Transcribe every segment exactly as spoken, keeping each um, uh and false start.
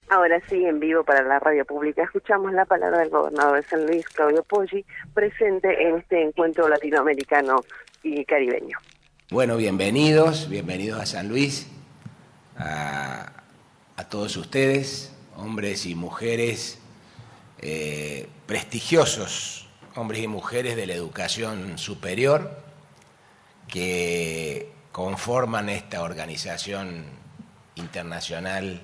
Ahora sí, en vivo para la radio pública, escuchamos la palabra del gobernador de San Luis, Claudio Poggi, presente en este encuentro latinoamericano y caribeño. Bueno, bienvenidos, bienvenidos a San Luis, a, a todos ustedes, hombres y mujeres eh, prestigiosos, hombres y mujeres de la educación superior, que conforman esta organización internacional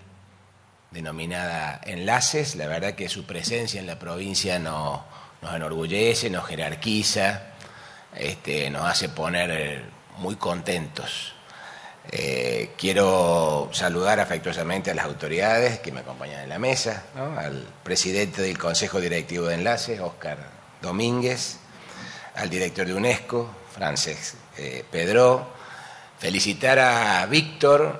denominada Enlaces. La verdad que su presencia en la provincia nos, nos enorgullece, nos jerarquiza, este, nos hace poner muy contentos. Eh, quiero saludar afectuosamente a las autoridades que me acompañan en la mesa, ¿no? Al presidente del Consejo Directivo de Enlaces, Óscar Domínguez, al director de UNESCO, Francesc eh, Pedró, felicitar a Víctor,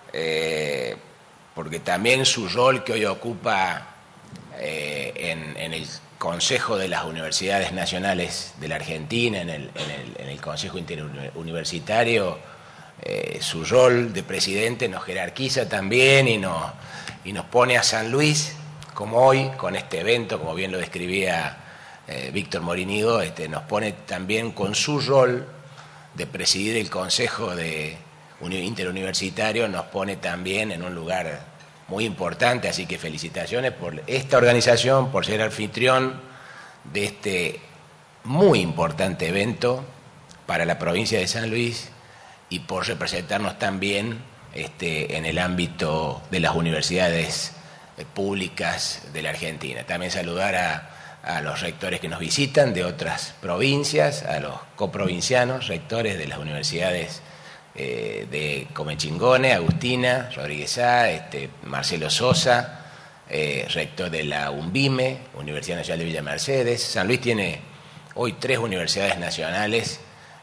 eh, porque también su rol que hoy ocupa eh, en, en el Consejo de las Universidades Nacionales de la Argentina, en el, en el, en el Consejo Interuniversitario, eh, su rol de presidente nos jerarquiza también y nos, y nos pone a San Luis, como hoy, con este evento, como bien lo describía eh, Víctor Morinigo, este, nos pone también con su rol de presidir el Consejo de Interuniversitario, nos pone también en un lugar muy importante, así que felicitaciones por esta organización, por ser anfitrión de este muy importante evento para la provincia de San Luis y por representarnos también este, en el ámbito de las universidades públicas de la Argentina. También saludar a, a los rectores que nos visitan de otras provincias, a los coprovincianos, rectores de las universidades Eh, de Comechingone, Agustina, Rodríguez Sá, este, Marcelo Sosa, eh, rector de la UNVIME, Universidad Nacional de Villa Mercedes. San Luis tiene hoy tres universidades nacionales,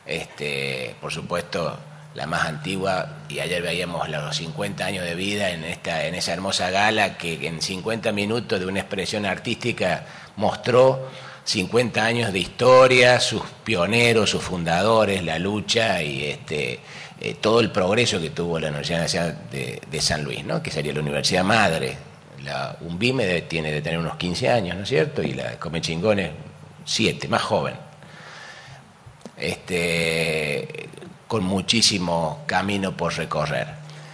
este, por supuesto la más antigua, y ayer veíamos los cincuenta años de vida en, esta, en esa hermosa gala que en cincuenta minutos de una expresión artística mostró cincuenta años de historia, sus pioneros, sus fundadores, la lucha y este Eh, todo el progreso que tuvo la Universidad Nacional de, de San Luis, ¿no? Que sería la universidad madre. La UNVIME debe, tiene de tener unos quince años, ¿no es cierto? Y la Comechingone, siete, más joven. Este, con muchísimo camino por recorrer.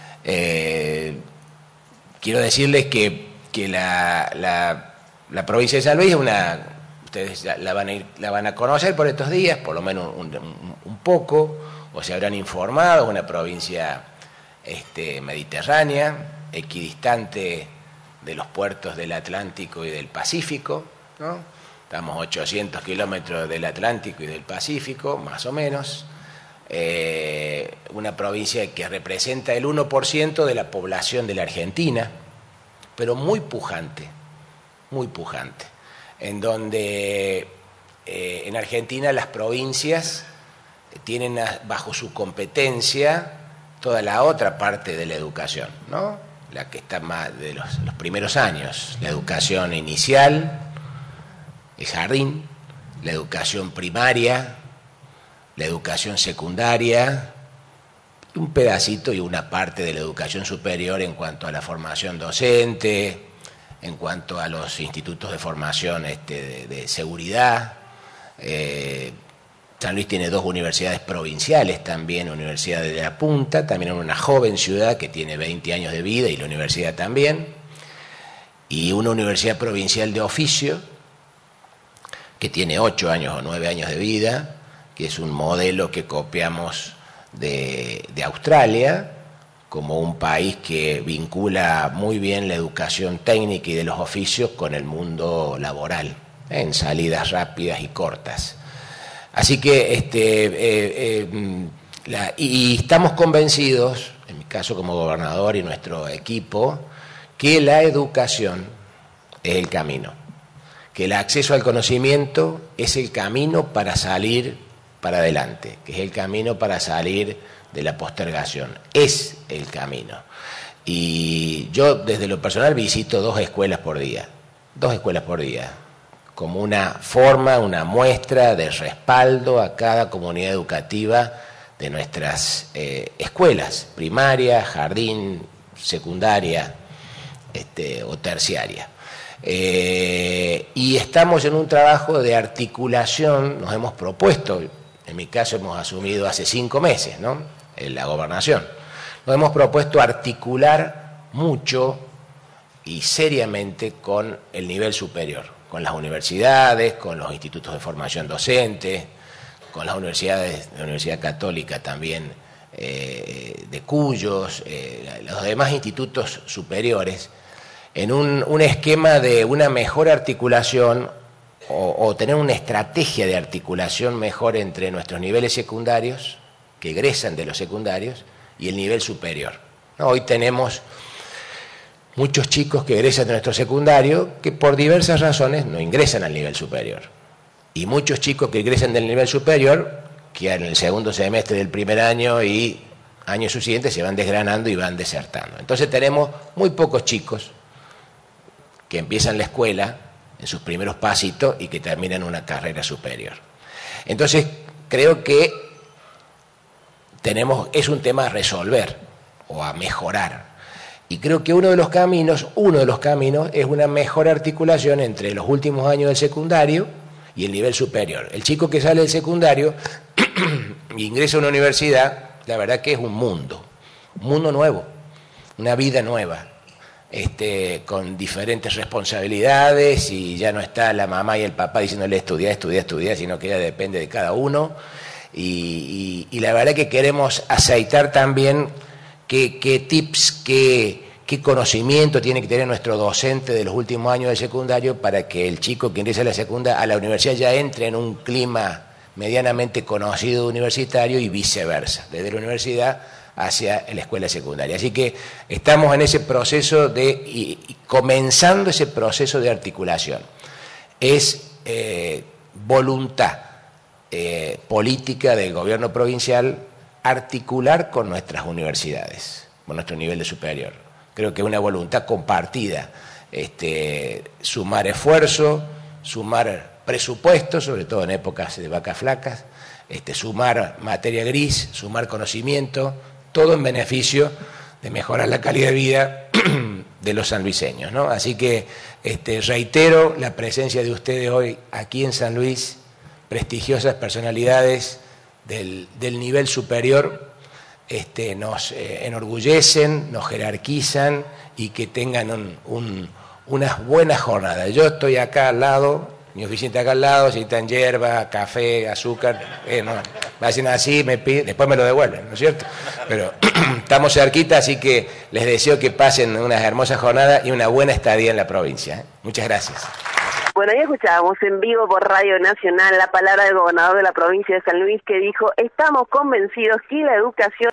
Eh, quiero decirles que, que la, la, la provincia de San Luis es una... Ustedes la van, a ir, la van a conocer por estos días, por lo menos un, un, un poco, o se habrán informado, una provincia este, mediterránea, equidistante de los puertos del Atlántico y del Pacífico, ¿no? Estamos a ochocientos kilómetros del Atlántico y del Pacífico, más o menos. Eh, una provincia que representa el uno por ciento de la población de la Argentina, pero muy pujante, muy pujante, en donde eh, en Argentina las provincias tienen bajo su competencia toda la otra parte de la educación, ¿no? La que está más de los, los primeros años, la educación inicial, el jardín, la educación primaria, la educación secundaria, un pedacito y una parte de la educación superior en cuanto a la formación docente, en cuanto a los institutos de formación este, de, de seguridad. Eh, San Luis tiene dos universidades provinciales también, Universidad de La Punta, también una joven ciudad que tiene veinte años de vida y la universidad también, y una universidad provincial de oficio que tiene ocho años o nueve años de vida, que es un modelo que copiamos de, de Australia, como un país que vincula muy bien la educación técnica y de los oficios con el mundo laboral, ¿eh? En salidas rápidas y cortas. Así que este, eh, eh, la, y estamos convencidos, en mi caso como gobernador y nuestro equipo, que la educación es el camino, que el acceso al conocimiento es el camino para salir para adelante, que es el camino para salir de la postergación, es el camino. Y yo desde lo personal visito dos escuelas por día, dos escuelas por día, como una forma, una muestra de respaldo a cada comunidad educativa de nuestras eh, escuelas, primaria, jardín, secundaria, este, o terciaria. Eh, y estamos en un trabajo de articulación, nos hemos propuesto, en mi caso hemos asumido hace cinco meses, ¿no?, en la gobernación, nos hemos propuesto articular mucho y seriamente con el nivel superior, con las universidades, con los institutos de formación docente, con las universidades, la Universidad Católica también eh, de Cuyos, eh, los demás institutos superiores, en un, un esquema de una mejor articulación o, o tener una estrategia de articulación mejor entre nuestros niveles secundarios, que egresan de los secundarios, y el nivel superior. ¿No? Hoy tenemos muchos chicos que egresan de nuestro secundario que por diversas razones no ingresan al nivel superior. Y muchos chicos que ingresan del nivel superior, que en el segundo semestre del primer año y años subsiguientes se van desgranando y van desertando. Entonces tenemos muy pocos chicos que empiezan la escuela en sus primeros pasitos y que terminan una carrera superior. Entonces creo que tenemos, es un tema a resolver o a mejorar. Y creo que uno de los caminos, uno de los caminos es una mejor articulación entre los últimos años del secundario y el nivel superior. El chico que sale del secundario e ingresa a una universidad, la verdad que es un mundo, un mundo nuevo, una vida nueva, este, con diferentes responsabilidades, y ya no está la mamá y el papá diciéndole estudia, estudia, estudia, sino que ya depende de cada uno. Y, y, y la verdad que queremos aceitar también qué, qué tips, qué, qué conocimiento tiene que tener nuestro docente de los últimos años del secundario para que el chico que ingresa a la secundaria, a la universidad, ya entre en un clima medianamente conocido universitario y viceversa, desde la universidad hacia la escuela secundaria. Así que estamos en ese proceso de, y, y comenzando ese proceso de articulación. Es eh, voluntad eh, política del gobierno provincial articular con nuestras universidades, con nuestro nivel de superior. Creo que es una voluntad compartida, este, sumar esfuerzo, sumar presupuesto, sobre todo en épocas de vacas flacas, este, sumar materia gris, sumar conocimiento, todo en beneficio de mejorar la calidad de vida de los sanluiseños, ¿no? Así que este, reitero la presencia de ustedes hoy aquí en San Luis, prestigiosas personalidades del, del nivel superior, este, nos eh, enorgullecen, nos jerarquizan y que tengan un, un, unas buenas jornadas. Yo estoy acá al lado, mi oficina está acá al lado, si necesitan hierba, café, azúcar, eh, no, me hacen así, me piden, después me lo devuelven, ¿no es cierto? Pero estamos cerquita, así que les deseo que pasen unas hermosas jornadas y una buena estadía en la provincia, ¿eh? Muchas gracias. Bueno, ya escuchábamos en vivo por Radio Nacional la palabra del gobernador de la provincia de San Luis, que dijo: estamos convencidos que la educación